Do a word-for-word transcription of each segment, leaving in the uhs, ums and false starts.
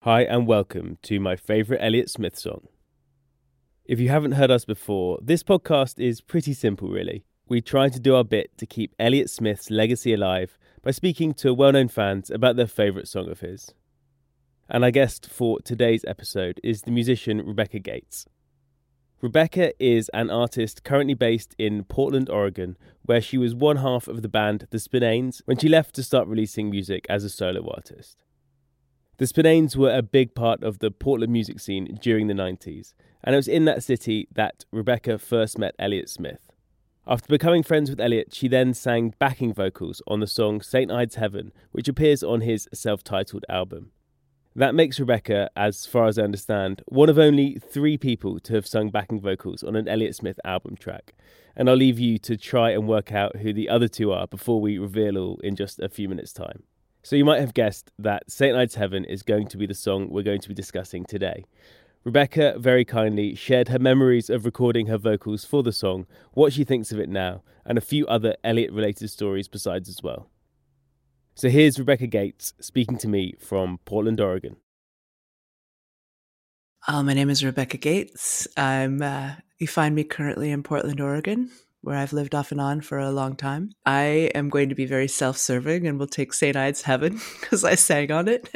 Hi and welcome to my favourite Elliott Smith song. If you haven't heard us before, this podcast is pretty simple really. We try to do our bit to keep Elliott Smith's legacy alive by speaking to well-known fans about their favourite song of his. And our guest for today's episode is the musician Rebecca Gates. Rebecca is an artist currently based in Portland, Oregon, where she was one half of the band The Spinanes when she left to start releasing music as a solo artist. The Spinanes were a big part of the Portland music scene during the nineties, and it was in that city that Rebecca first met Elliott Smith. After becoming friends with Elliott, she then sang backing vocals on the song Saint Ides Heaven, which appears on his self-titled album. That makes Rebecca, as far as I understand, one of only three people to have sung backing vocals on an Elliott Smith album track, and I'll leave you to try and work out who the other two are before we reveal all in just a few minutes' time. So you might have guessed that Saint Ides Heaven is going to be the song we're going to be discussing today. Rebecca very kindly shared her memories of recording her vocals for the song, what she thinks of it now, and a few other Elliott-related stories besides as well. So here's Rebecca Gates speaking to me from Portland, Oregon. Uh, my name is Rebecca Gates. I'm. Uh, you find me currently in Portland, Oregon, where I've lived off and on for a long time. I am going to be very self-serving and will take Saint Ides Heaven because I sang on it.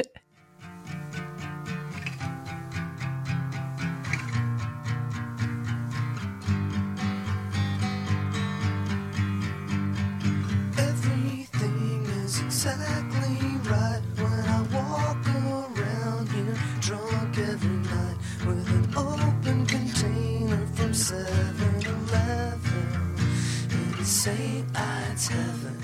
Everything is exactly right when I walk around here, drunk every night with an open container from seven eleven. Saint Ides Heaven.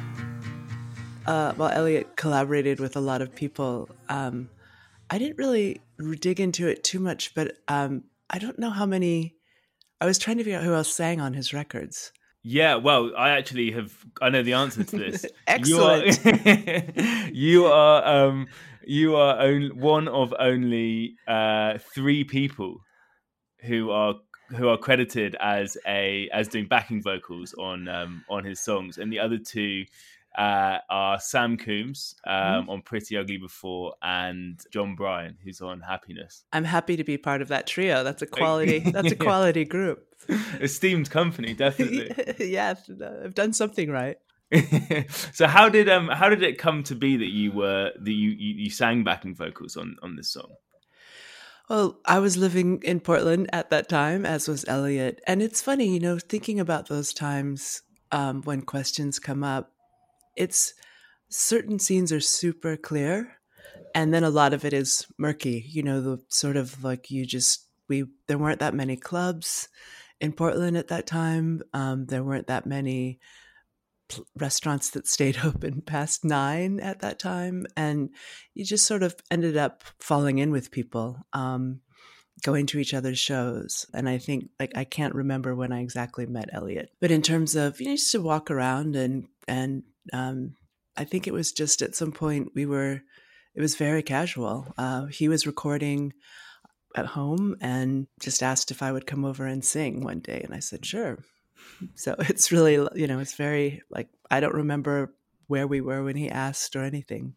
Uh, while Elliott collaborated with a lot of people, um, I didn't really dig into it too much, but um, I don't know how many. I was trying to figure out who else sang on his records. Yeah, well, I actually have. I know the answer to this. Excellent. You are, you are, um, you are on, one of only uh, three people who are. who are credited as a as doing backing vocals on um, on his songs, and the other two uh, are Sam Coombs um, mm-hmm. on Pretty Ugly Before, and John Bryan, who's on Happiness. I'm happy to be part of that trio. That's a quality. That's a quality group. Esteemed company, definitely. Yeah, I've done something right. So how did um how did it come to be that you were that you you, you sang backing vocals on on this song? Well, I was living in Portland at that time, as was Elliott. And it's funny, you know, thinking about those times um, when questions come up, it's certain scenes are super clear. And then a lot of it is murky, you know, the sort of like you just, we, there weren't that many clubs in Portland at that time. Um, there weren't that many restaurants that stayed open past nine at that time, and you just sort of ended up falling in with people, um, going to each other's shows. And I think, like, I can't remember when I exactly met Elliott, but in terms of, you know, just to walk around and and um, I think it was just at some point we were, it was very casual. Uh, he was recording at home and just asked if I would come over and sing one day, and I said sure. So it's really, you know, it's very, like, I don't remember where we were when he asked or anything.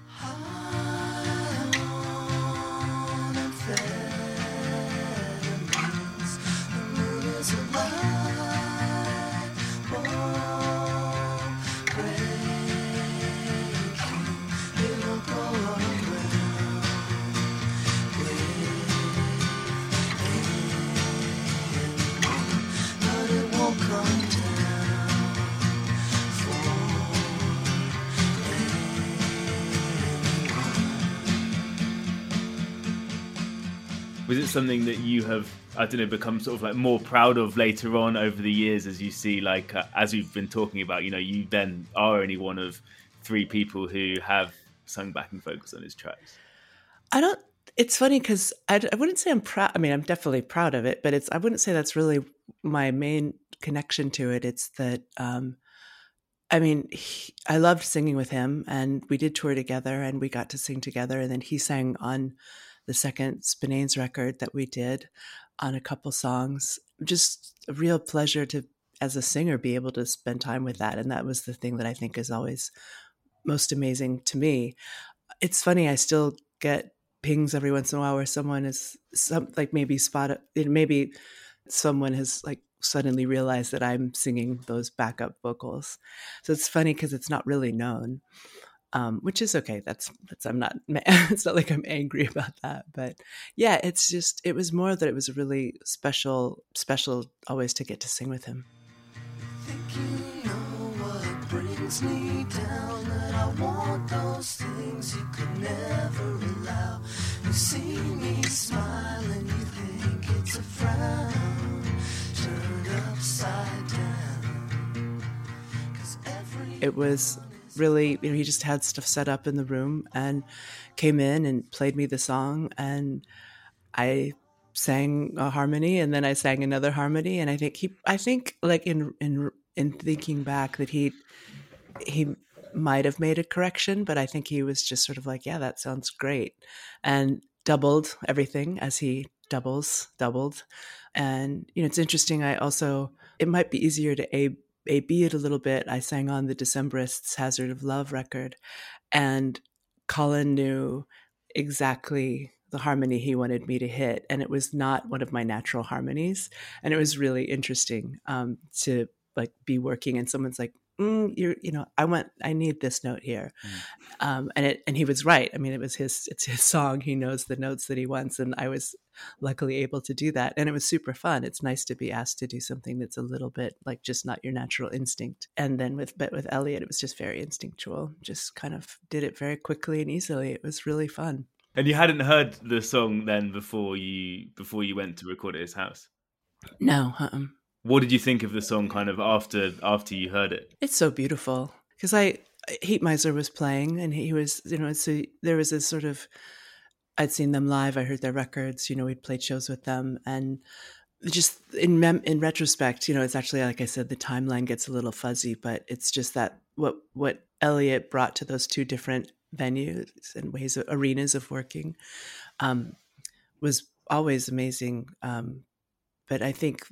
Was it something that you have, I don't know, become sort of like more proud of later on over the years, as you see, like, uh, as we've been talking about, you know, you then are only one of three people who have sung backing vocals on his tracks? I don't, it's funny because I, I wouldn't say I'm proud. I mean, I'm definitely proud of it, but it's, I wouldn't say that's really my main connection to it. It's that, um, I mean, he, I loved singing with him, and we did tour together and we got to sing together. And then he sang on the second Spinanes record that we did on a couple songs. Just a real pleasure to, as a singer, be able to spend time with that. And that was the thing that I think is always most amazing to me. It's funny, I still get pings every once in a while where someone is some like maybe spot it, maybe someone has like suddenly realized that I'm singing those backup vocals. So it's funny because it's not really known. Um, which is okay. That's, that's, I'm not, it's not like I'm angry about that, but yeah, it's just, it was more that it was really special, special always to get to sing with him. Think you know what brings me down, that I want those things you could never allow. You see me smile and you think it's a frown turned upside down. 'Cause every It was really, you know, he just had stuff set up in the room and came in and played me the song, and I sang a harmony, and then I sang another harmony, and I think he, I think like in in in thinking back that he he might have made a correction, but I think he was just sort of like, yeah, that sounds great, and doubled everything as he doubles doubled, and you know, it's interesting. I also, it might be easier to a A B it a little bit. I sang on the Decemberists' Hazard of Love record, and Colin knew exactly the harmony he wanted me to hit, and it was not one of my natural harmonies, and it was really interesting um, to like be working, and someone's like, mm, "You're, you know, I want, I need this note here," mm. um, and it, and he was right. I mean, it was his, it's his song. He knows the notes that he wants, and I was luckily able to do that, and it was super fun. It's nice to be asked to do something that's a little bit like just not your natural instinct. And then with but with Elliot, it was just very instinctual. Just kind of did it very quickly and easily. It was really fun. And you hadn't heard the song then before you before you went to record at his house? No. Uh-uh. What did you think of the song kind of after after you heard it? It's so beautiful because I Heatmiser was playing, and he was, you know, so there was this sort of, I'd seen them live. I heard their records. You know, we'd played shows with them, and just in mem- in retrospect, you know, it's actually, like I said, the timeline gets a little fuzzy, but it's just that what what Elliot brought to those two different venues and ways of arenas of working um, was always amazing. Um, but I think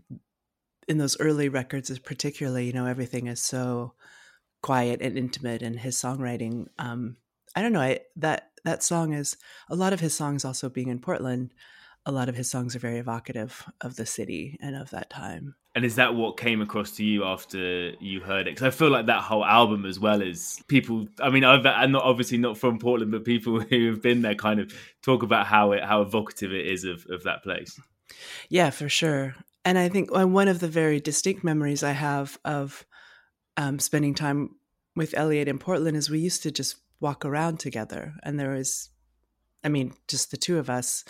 in those early records, particularly, you know, everything is so quiet and intimate, and his songwriting. Um, I don't know. I, that that song is, a lot of his songs also being in Portland, a lot of his songs are very evocative of the city and of that time. And is that what came across to you after you heard it? Because I feel like that whole album, as well as people, I mean, I've, I'm not obviously not from Portland, but people who have been there kind of talk about how it, how evocative it is of, of that place. Yeah, for sure. And I think one of the very distinct memories I have of um, spending time with Elliot in Portland is we used to just walk around together, and there was, I mean, just the two of us,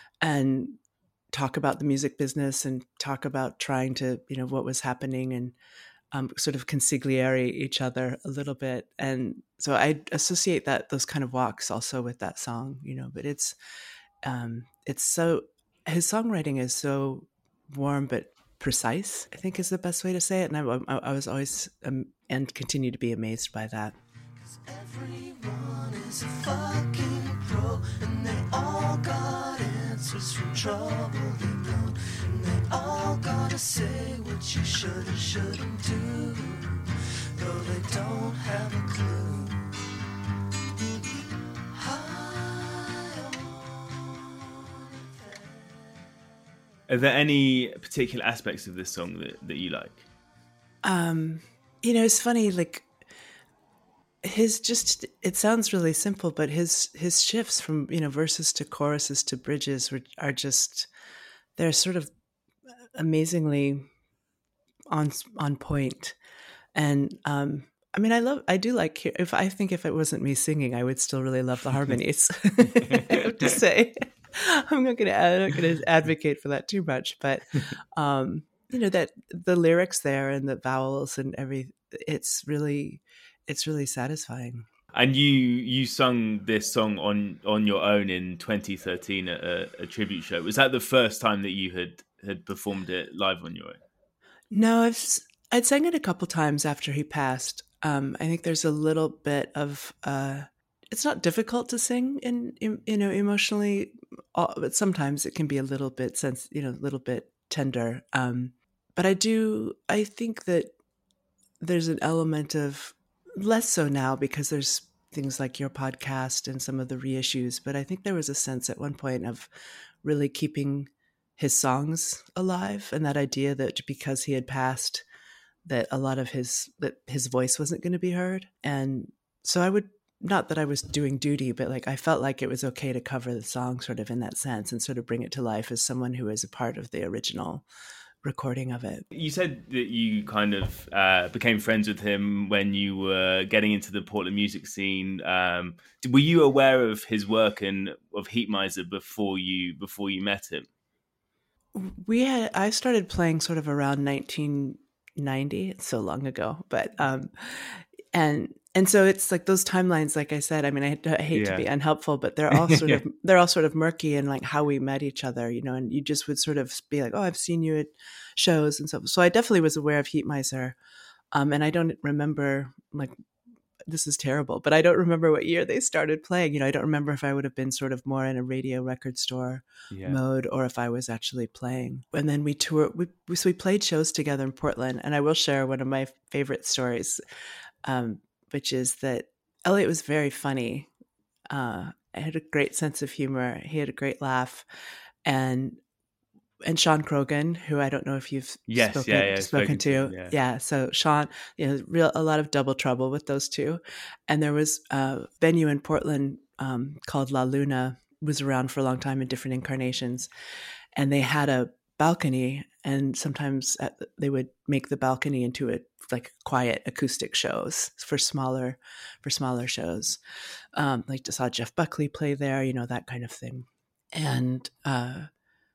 and talk about the music business and talk about trying to, you know, what was happening, and um, sort of consigliere each other a little bit. And so I associate that, those kind of walks also with that song, you know, but it's, um, it's so, his songwriting is so warm, but precise, I think is the best way to say it. And I, I, I was always, um, and continue to be amazed by that. Everyone is a fucking pro, and they all got answers from trouble they've known, and they all gotta say what you should or shouldn't do, though they don't have a clue. Are there any particular aspects of this song that, that you like? Um, you know, it's funny, like, his just, it sounds really simple, but his his shifts from, you know, verses to choruses to bridges are, are just, they're sort of amazingly on on point. And um, I mean, I love, I do like, if I think if it wasn't me singing, I would still really love the harmonies. I have to say, I'm not going to, I'm not going to advocate for that too much, but um, you know, that the lyrics there and the vowels and every, it's really. It's really satisfying. And you you sung this song on, on your own in twenty thirteen at a, a tribute show. Was that the first time that you had, had performed it live on your own? No, I've I'd sang it a couple times after he passed. Um, I think there's a little bit of uh, it's not difficult to sing in, in you know, emotionally, but sometimes it can be a little bit sense you know a little bit tender. Um, but I do I think that there's an element of, less so now because there's things like your podcast and some of the reissues, but I think there was a sense at one point of really keeping his songs alive, and that idea that because he had passed, that a lot of his that his voice wasn't going to be heard. And so I would, not that I was doing duty, but like I felt like it was okay to cover the song sort of in that sense and sort of bring it to life as someone who is a part of the original recording of it. You said that you kind of uh, became friends with him when you were getting into the Portland music scene. Um, were you aware of his work and of Heatmiser before you before you met him? We had I started playing sort of around nineteen ninety. It's so long ago, but um, and and so it's like those timelines. Like I said, I mean, I, I hate Yeah. to be unhelpful, but they're all sort of they're all sort of murky in like how we met each other, you know. And you just would sort of be like, "Oh, I've seen you at shows and stuff." So I definitely was aware of Heatmiser, um, and I don't remember like. This is terrible, but I don't remember what year they started playing. You know, I don't remember if I would have been sort of more in a radio record store Yeah. mode or if I was actually playing. And then we toured, we, we, so we played shows together in Portland. And I will share one of my favorite stories, um, which is that Elliot was very funny. Uh, I had a great sense of humor. He had a great laugh. And and Sean Krogan, who I don't know if you've Yes, spoken, yeah, yeah, spoken, spoken to. to him, yeah. yeah. So Sean, you know, real a lot of double trouble with those two. And there was a venue in Portland um, called La Luna, was around for a long time in different incarnations. And they had a balcony, and sometimes at, they would make the balcony into a like quiet acoustic shows for smaller for smaller shows. Um, like I saw Jeff Buckley play there, you know, that kind of thing. And uh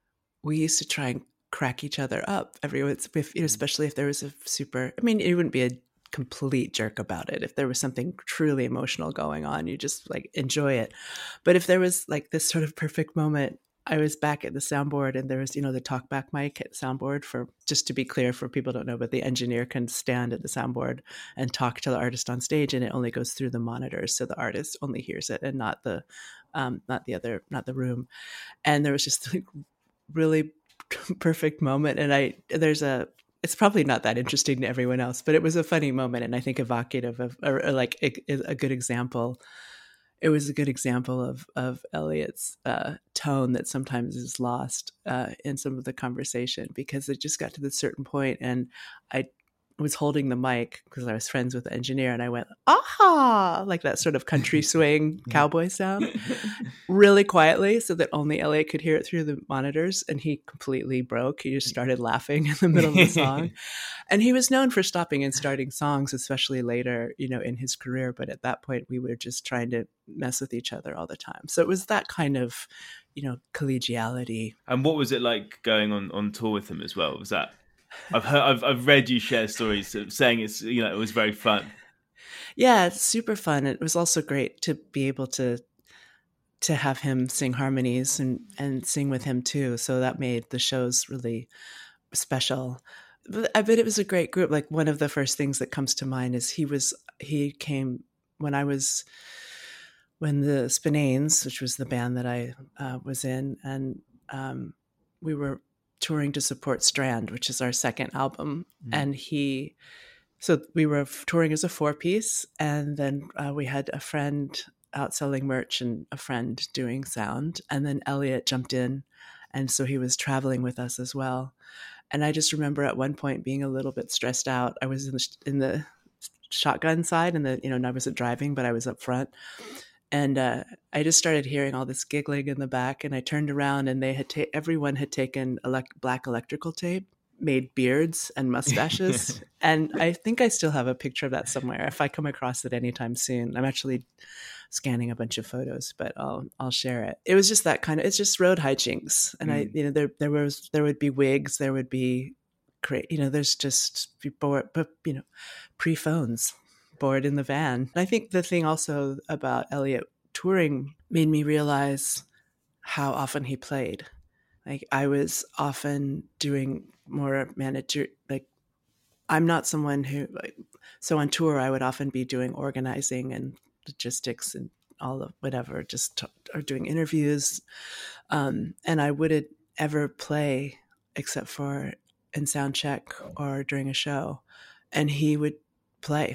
we used to try and crack each other up every once, if, you know, especially if there was a super, I mean, you wouldn't be a complete jerk about it. If there was something truly emotional going on, you just like enjoy it. But if there was like this sort of perfect moment, I was back at the soundboard and there was, you know, the talkback mic at the soundboard for, just to be clear for people who don't know, but the engineer can stand at the soundboard and talk to the artist on stage, and it only goes through the monitors. So the artist only hears it and not the, um, not the other, not the room. And there was just like, really perfect moment. And I, there's a, it's probably not that interesting to everyone else, but it was a funny moment. And I think evocative of, or, or like a, a good example. It was a good example of, of Elliot's uh, tone that sometimes is lost uh, in some of the conversation, because it just got to this certain point and I was holding the mic because I was friends with the engineer, and I went, aha, like that sort of country swing cowboy sound really quietly so that only Elliot could hear it through the monitors. And he completely broke. He just started laughing in the middle of the song. And he was known for stopping and starting songs, especially later, you know, in his career. But at that point, we were just trying to mess with each other all the time. So it was that kind of, you know, collegiality. And what was it like going on, on tour with him as well? Was that, I've heard, I've, I've read you share stories saying it's, you know, it was very fun. Yeah, it's super fun. It was also great to be able to to have him sing harmonies and, and sing with him too. So that made the shows really special. But I bet it was a great group. Like one of the first things that comes to mind is he was, he came when I was, when the Spinanes, which was the band that I uh, was in, and um, we were touring to support Strand, which is our second album. Mm. And he, so we were touring as a four piece, and then uh, we had a friend out selling merch and a friend doing sound. And then Elliot jumped in. And so he was traveling with us as well. And I just remember at one point being a little bit stressed out. I was in the, in the shotgun side, and the, you know, I wasn't driving, but I was up front. And uh, I just started hearing all this giggling in the back, and I turned around, and they had ta- everyone had taken elect- black electrical tape, made beards and mustaches. And I think I still have a picture of that somewhere. If I come across it anytime soon, I'm actually scanning a bunch of photos, but I'll I'll share it. It was just that kind of, it's just road hijinks. And mm. I, you know, there there was there would be wigs, there would be great, you know, there's just bored, but you know, pre-phones. Bored in the van. And I think the thing also about Elliot touring made me realize how often he played. Like I was often doing more manager, like I'm not someone who, like, so on tour, I would often be doing organizing and logistics and all of whatever, just t- or doing interviews. Um, and I wouldn't ever play except for in sound check or during a show. And he would play.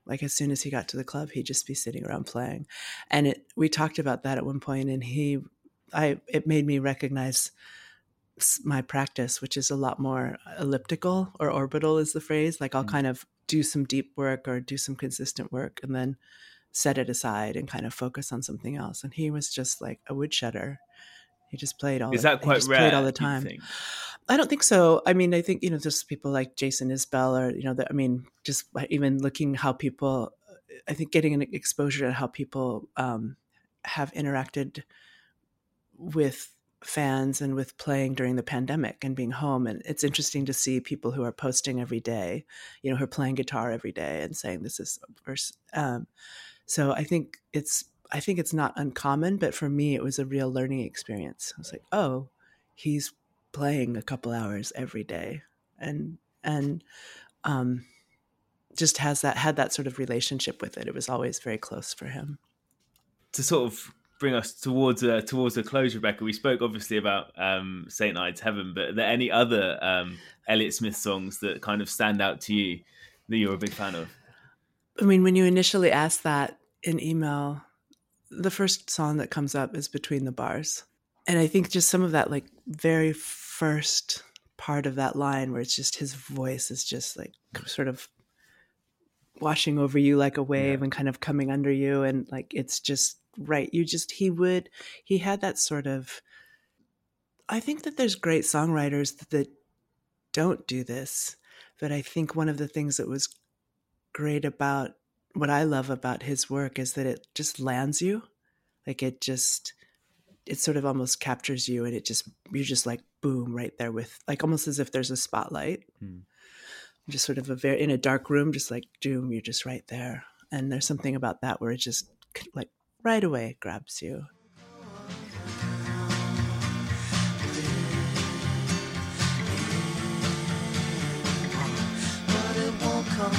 Like as soon as he got to the club, he'd just be sitting around playing. And it, we talked about that at one point, and he, I, it made me recognize my practice, which is a lot more elliptical, or orbital is the phrase. Like I'll mm. kind of do some deep work or do some consistent work and then set it aside and kind of focus on something else. And he was just like a woodshetter. He just played all. Is that quite rare? Played all the time. I don't think so. I mean, I think, you know, just people like Jason Isbell, or, you know, the, I mean, just even looking how people, I think getting an exposure to how people um, have interacted with fans and with playing during the pandemic and being home. And it's interesting to see people who are posting every day, you know, who are playing guitar every day and saying this is verse. Um, so I think it's, I think it's not uncommon, but for me, it was a real learning experience. I was like, oh, he's playing a couple hours every day, and and um, just has that had that sort of relationship with it. It was always very close for him. To sort of bring us towards a, towards a close, Rebecca, we spoke obviously about um, Saint Ides Heaven, but are there any other um, Elliott Smith songs that kind of stand out to you that you're a big fan of? I mean, when you initially asked that in email, the first song that comes up is Between the Bars. And I think just some of that, like, very first part of that line where it's just his voice is just like sort of washing over you like a wave yeah. and kind of coming under you. And like, it's just right. You just, he would, he had that sort of, I think that there's great songwriters that, that don't do this. But I think one of the things that was great about what I love about his work is that it just lands you. Like it just, it sort of almost captures you, and it just, you're just like, boom, right there with, like, almost as if there's a spotlight, hmm. just sort of a very, in a dark room, just like, doom, you're just right there. And there's something about that where it just like right away grabs you. But it won't come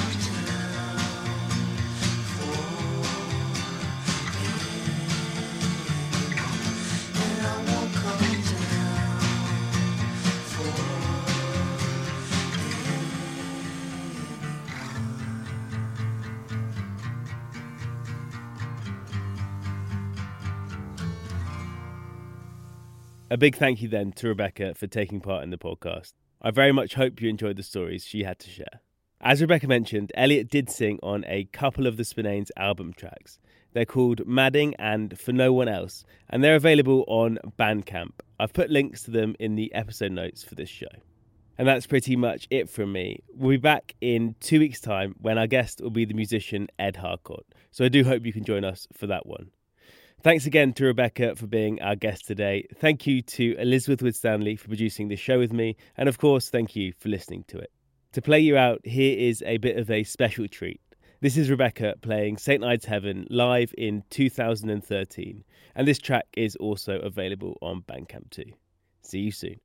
A big thank you then to Rebecca for taking part in the podcast. I very much hope you enjoyed the stories she had to share. As Rebecca mentioned, Elliott did sing on a couple of the Spinanes album tracks. They're called Madding and For No One Else, and they're available on Bandcamp. I've put links to them in the episode notes for this show. And that's pretty much it from me. We'll be back in two weeks' time when our guest will be the musician Ed Harcourt. So I do hope you can join us for that one. Thanks again to Rebecca for being our guest today. Thank you to Elizabeth Wood-Stanley for producing this show with me. And of course, thank you for listening to it. To play you out, here is a bit of a special treat. This is Rebecca playing Saint Ides Heaven live in two thousand thirteen. And this track is also available on Bandcamp too. See you soon.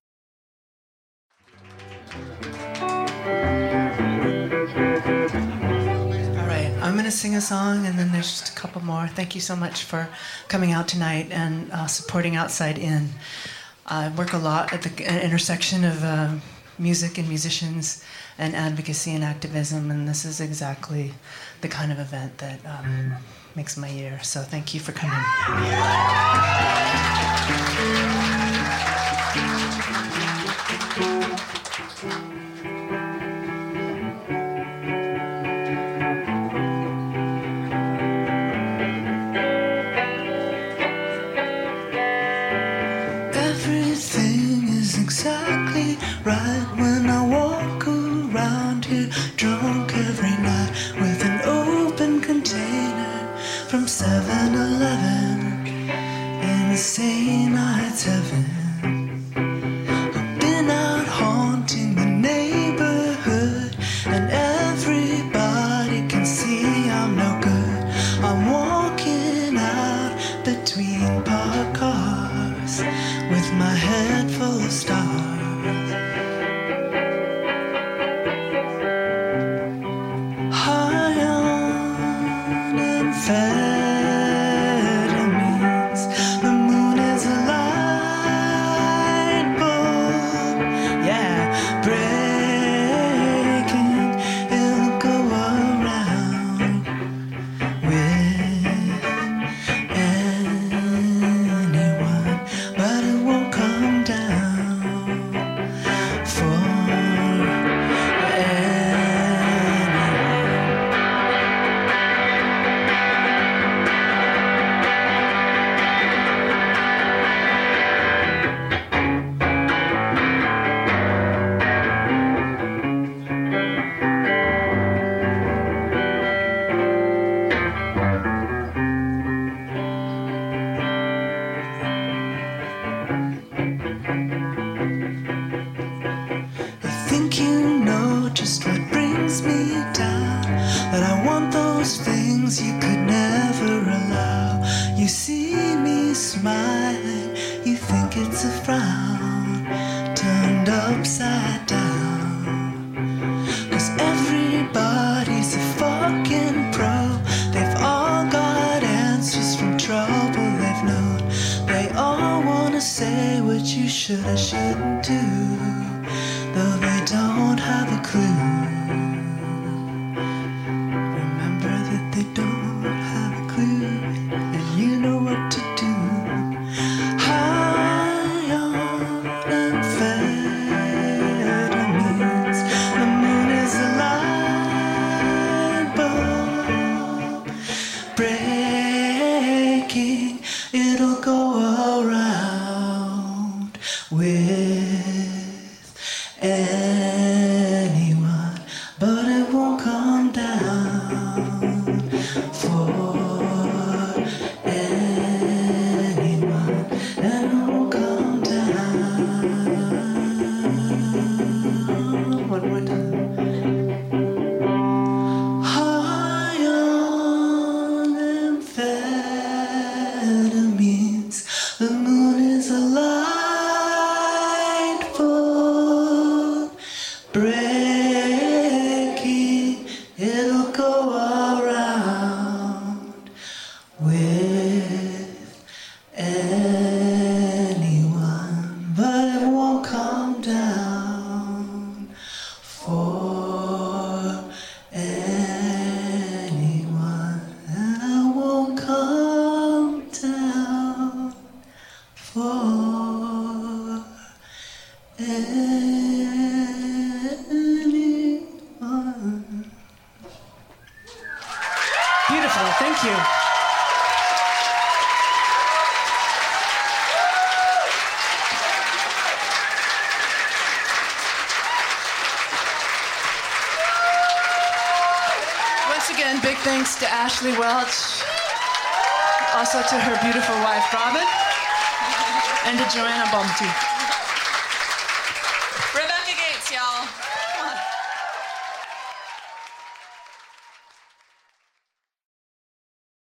I'm going to sing a song, and then there's just a couple more. Thank you so much for coming out tonight and uh, supporting Outside In. I work a lot at the intersection of uh, music and musicians and advocacy and activism, and this is exactly the kind of event that um, makes my year. So thank you for coming. Exactly right when I walk around here drunk every night with an open container from seven eleven in Saint Ides Heaven. I've been out haunting the neighborhood and everybody can see I'm no good. I'm walking out between parked cars with my head full of stars. High on amphetamines, the moon is a light bulb, yeah, breaking, it'll go around. it's a frown turned upside down. 'Cause everybody's a fucking pro. They've all got answers from trouble they've known. They all wanna say what you should or shouldn't do, though they don't have a clue. Remember that they don't have a clue, and you know what to do. High on amphetamines, the moon is a light bulb breaking. It'll go around with anyone, but it won't come down for anyone, and it won't come down. One more time. High on amphetamines, the moon is a light bulb breaking. It'll go around with anyone, but it won't come down for anyone, and it won't come down for anyone. Beautiful, thank you. Once again, big thanks to Ashley Welch, also to her beautiful wife, Robin, and to Joanna Baumtu.